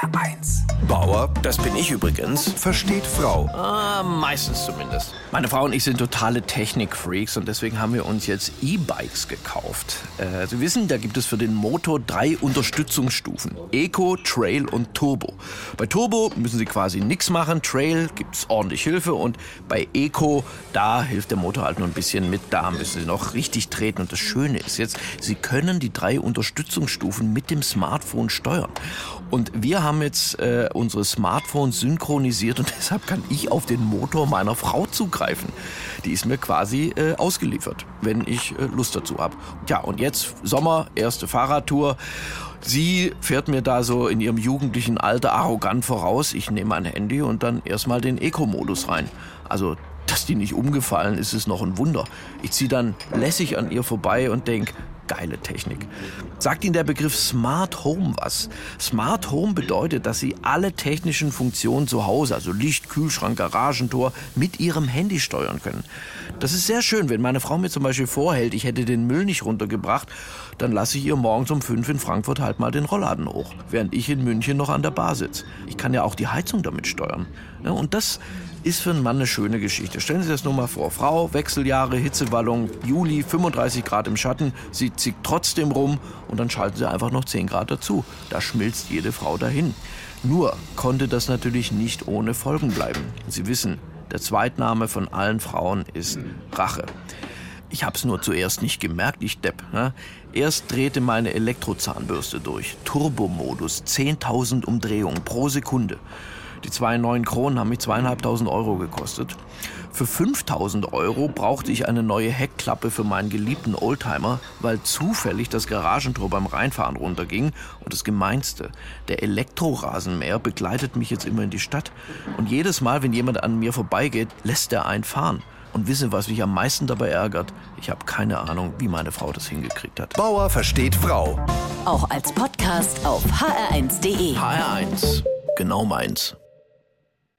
HR1. Bauer, Das bin ich übrigens. versteht Frau. Meistens zumindest. Meine Frau und ich sind totale Technikfreaks und deswegen haben wir uns jetzt E-Bikes gekauft. Sie wissen, da gibt es für den Motor 3 Unterstützungsstufen. Eco, Trail und Turbo. Bei Turbo müssen Sie quasi nichts machen. Trail gibt's ordentlich Hilfe und bei Eco, da hilft der Motor halt nur ein bisschen mit. Da müssen Sie noch richtig treten. Und das Schöne ist jetzt, Sie können die 3 Unterstützungsstufen mit dem Smartphone steuern. Und wir haben jetzt unsere Smartphones synchronisiert und deshalb kann ich auf den Motor meiner Frau zugreifen. Die ist mir quasi ausgeliefert, wenn ich Lust dazu habe. Tja, und jetzt Sommer, erste Fahrradtour. Sie fährt mir da so in ihrem jugendlichen Alter arrogant voraus. Ich nehme mein Handy und dann erstmal den Eco-Modus rein. Also, dass die nicht umgefallen ist, ist noch ein Wunder. Ich ziehe dann lässig an ihr vorbei und denke, geile Technik. Sagt Ihnen der Begriff Smart Home was? Smart Home bedeutet, dass Sie alle technischen Funktionen zu Hause, also Licht, Kühlschrank, Garagentor, mit Ihrem Handy steuern können. Das ist sehr schön. Wenn meine Frau mir zum Beispiel vorhält, ich hätte den Müll nicht runtergebracht, dann lasse ich ihr morgens um 5 in Frankfurt halt mal den Rollladen hoch, während ich in München noch an der Bar sitze. Ich kann ja auch die Heizung damit steuern. Ja, und das ist für einen Mann eine schöne Geschichte. Stellen Sie sich das nur mal vor. Frau, Wechseljahre, Hitzewallung, Juli, 35 Grad im Schatten. Sie zieht trotzdem rum und dann schalten Sie einfach noch 10 Grad dazu. Da schmilzt jede Frau dahin. Nur konnte das natürlich nicht ohne Folgen bleiben. Sie wissen, der Zweitname von allen Frauen ist Rache. Ich hab's nur zuerst nicht gemerkt, ich Depp. Ne? Erst drehte meine Elektrozahnbürste durch. Turbomodus, 10.000 Umdrehungen pro Sekunde. Die 2 neuen Kronen haben mich 2.500 Euro gekostet. Für 5.000 Euro brauchte ich eine neue Heckklappe für meinen geliebten Oldtimer, weil zufällig das Garagentor beim Reinfahren runterging. Und das Gemeinste, der Elektrorasenmäher begleitet mich jetzt immer in die Stadt. Und jedes Mal, wenn jemand an mir vorbeigeht, lässt er einen fahren. Und wissen, was mich am meisten dabei ärgert? Ich habe keine Ahnung, wie meine Frau das hingekriegt hat. Bauer versteht Frau. Auch als Podcast auf hr1.de. HR1, genau meins.